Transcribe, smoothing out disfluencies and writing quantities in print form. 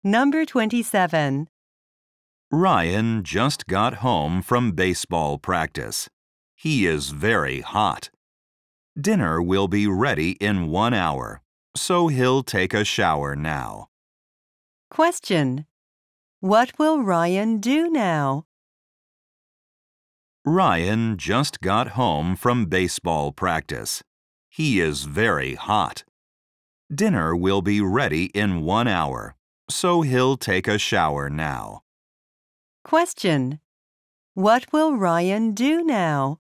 Number 27. Ryan just got home from baseball practice. He is very hot. Dinner will be ready in 1 hour, so he'll take a shower now. Question. What will Ryan do now? Ryan just got home from baseball practice. He is very hot. Dinner will be ready in 1 hour, so he'll take a shower now. Question. What will Ryan do now?